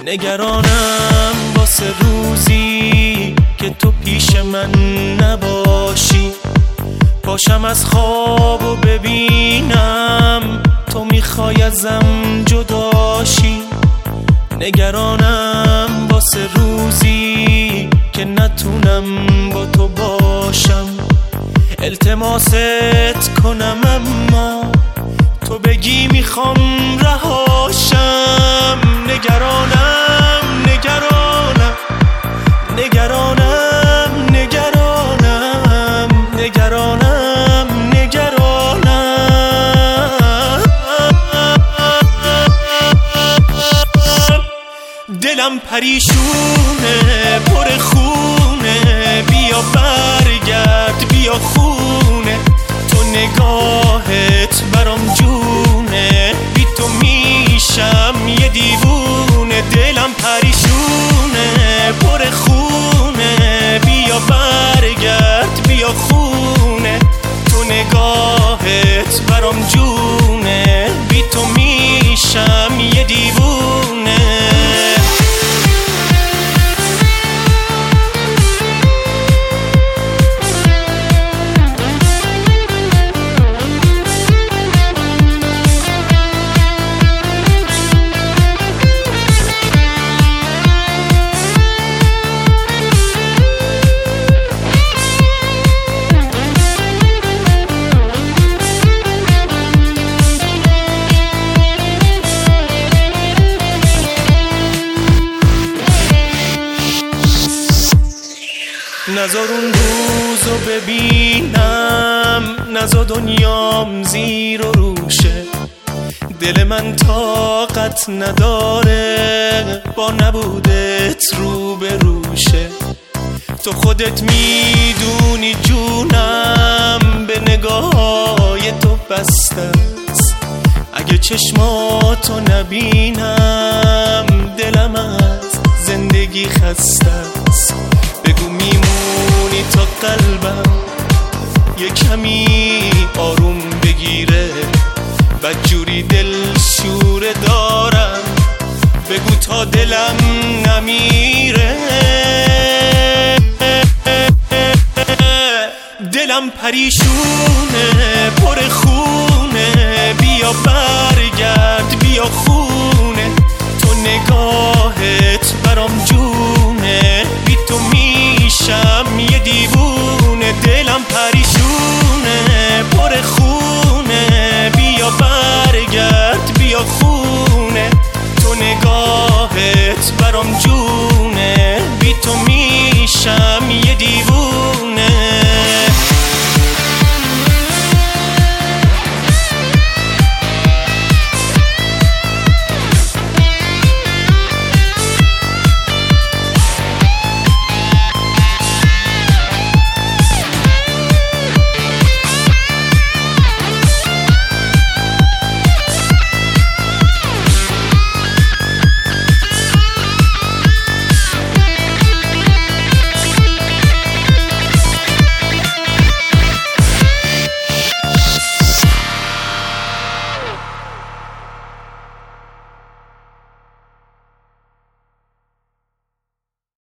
نگرانم واسه روزی که تو پیش من نباشی، پاشم از خواب و ببینم تو میخوای ازم جداشی. نگرانم واسه روزی که نتونم با تو باشم، التماست کنم اما تو بگی میخوام رهاشم. نگرانم نگرانم نگرانم نگرانم نگرانم نگرانم دلم پریشونه پر خونه، بیا برگرد بیا خونه، تو نگاهت برام جونه، بی تو میشم یه دیوونه. دلم پریشونه پر خونه، بیا برگرد بیا خونه، تو نگاهت برام جونه، بی تو میشم یه دیوونه. نذار اون روزو ببینم، نذار دنیام زیر و روشه، دل من طاقت نداره با نبودت رو به روشه. تو خودت میدونی جونم به نگاه‌های تو بسته است، اگه چشماتو نبینم دلم از زندگی خسته است. بگو میمونی تا قلبم یه کمی آروم بگیره، بدجوری دل شوره دارم، بگو تا دلم نمیره. دلم پریشونه پر